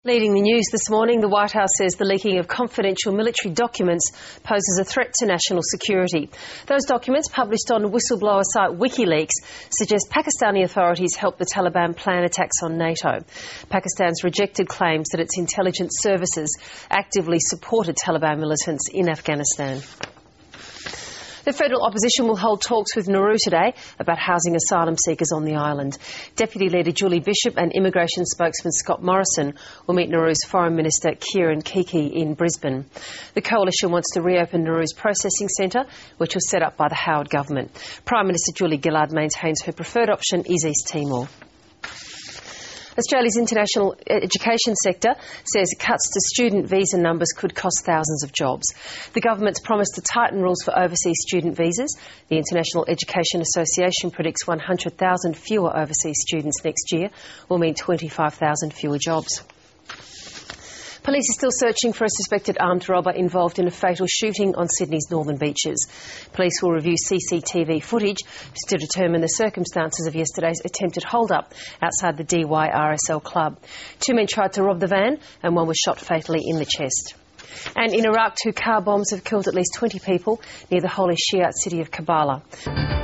Leading the news this morning, the White House says the leaking of confidential military documents poses a threat to national security. Those documents, published on whistleblower site WikiLeaks, suggest Pakistani authorities helped the Taliban plan attacks on NATO. Pakistan's rejected claims that its intelligence services actively supported Taliban militants in Afghanistan. The federal opposition will hold talks with Nauru today about housing asylum seekers on the island. Deputy Leader Julie Bishop and immigration spokesman Scott Morrison will meet Nauru's Foreign Minister Kieran Kiki in Brisbane. The coalition wants to reopen Nauru's processing centre, which was set up by the Howard government. Prime Minister Julie Gillard maintains her preferred option is East Timor. Australia's international education sector says cuts to student visa numbers could cost thousands of jobs. The government's promised to tighten rules for overseas student visas. The International Education Association predicts 100,000 fewer overseas students next year will mean 25,000 fewer jobs. Police are still searching for a suspected armed robber involved in a fatal shooting on Sydney's northern beaches. Police will review CCTV footage to determine the circumstances of yesterday's attempted hold-up outside the DYRSL club. Two men tried to rob the van and one was shot fatally in the chest. And in Iraq, 2 car bombs have killed at least 20 people near the holy Shiite city of Karbala.